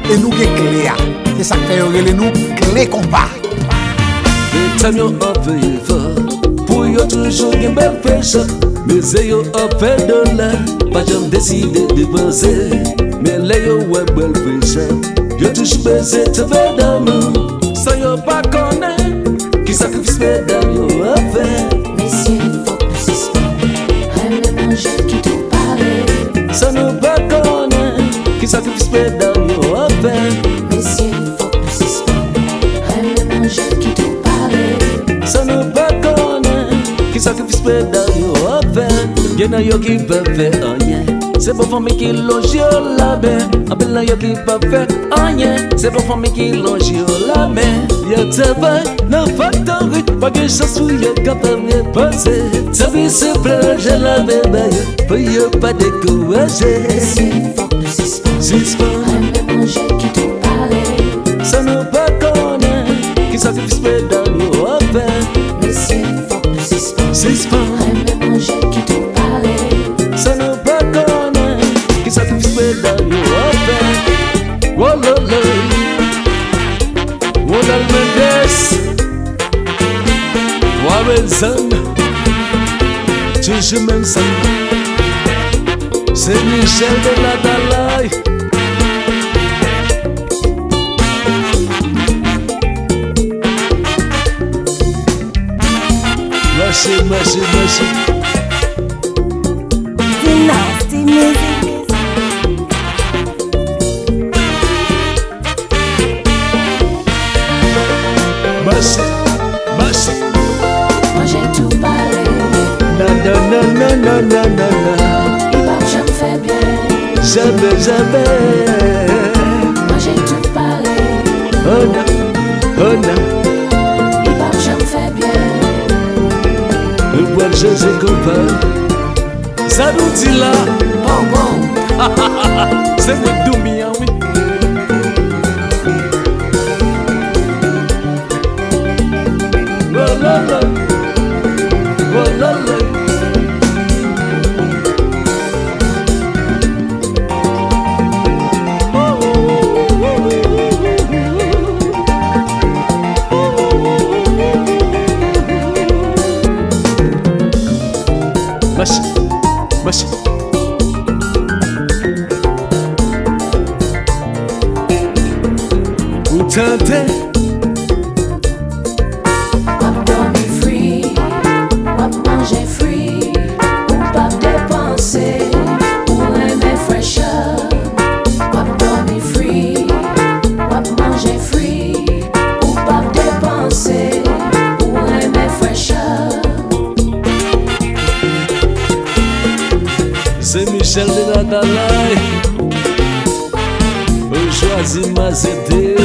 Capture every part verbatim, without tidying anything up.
et nous qui clé. C'est ça que fait relé nous clé compas. Le temps yo a payé fort pour yo toujours une belle pêche. Mais yo a fait de là, pas jamais décidé de penser. Mais là yo ouais belle pêche. Yo toujours baisé te faire d'amour. Ça yo pas connaît qui sacrifice mesdames yo a fait. Messieurs, faut que nous suspendons. Aime le manger qui tout parle. Ça nous pas connaît qui sacrifice mesdames yo a fait. Messieurs, faut que nous suspendons. Aime le manger qui tout parle. Ça nous pas connaît qui sacrifice mesdames yo a fait. Y'en a yo qui peuvent faire rien. C'est pour famille qui loge la main. Appelle là yo qui pas fait rien. C'est pour famille qui loge la main. Y'a travail, non factory. Pas que chance où y'a capable de passer. Ça vie se plonge la bébé. Pour y'a pas décourager. Messieurs, faut que nous suspendons. Suspend. Aime le manger qui tout parle. Ça nous pas connaît qui sacrifice mesdames yo a fait. Messieurs, faut que nous suspendons. Suspend. Aime le manger qui tout parle. Ça nous pas connaît qui sacrifice mesdames yo a fait. Oh là là. Ronald Mendes, Warren Zang, toujours même sang. C'est Michel de la Dalai. Marchez, marchez, marchez. Dynasty Music. Marchez, marchez. Moi j'ai tout parlé. Na na na na na na na na. Il va jamais faire bien. Jamais, jamais. Moi j'ai tout parlé. Oh non, oh non. Il va jamais faire bien. Le bois de José Copain. Ça nous dit là. Bon bon. C'est le Doumia, oui. Oh là là. Oh là là. Marche, marche. Ou tenter. Wap dormi free, wap manger free, ou pas dépenser, ou aimer fraîcheur. Wap dormi free, wap manger free, ou pas dépenser, ou aimer fraîcheur. C'est Michel de la Dalai. Au choisi ma zété.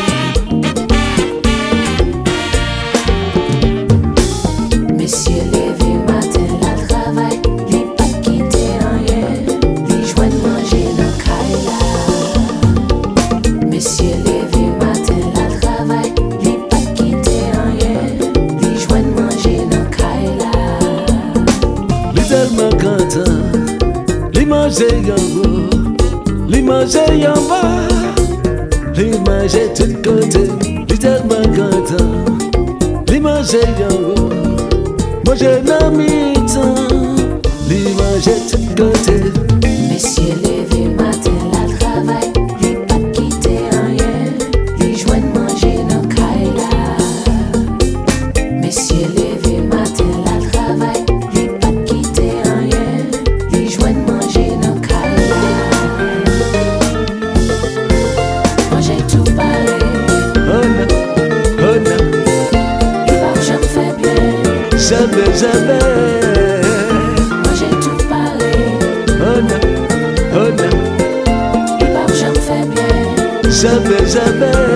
Messieurs, levez matin la travail, li pas quitter rien, li joindre manger dans kaila. Messieurs, levez matin la travail, li pas quitter rien, li joindre manger dans kaila. Li tellement content. Li mange en haut. Li mange en bas. Li mange tout côté. Li tellement content. Li mange en haut. Manger dans mi-temps. Li mange tout côté. Messieurs, levez matin la travail, li pas quitter rien, li joindre manger dans kaila. Messieurs, levez matin la travail, li pas quitter rien, li joindre manger dans kaila. Moi j'ai tout parlé, Oh non, oh non. il va jamais faire bien. Jamais, jamais. Moi j'ai tout parlé, Oh non, oh non. il va jamais faire bien. Jamais, jamais.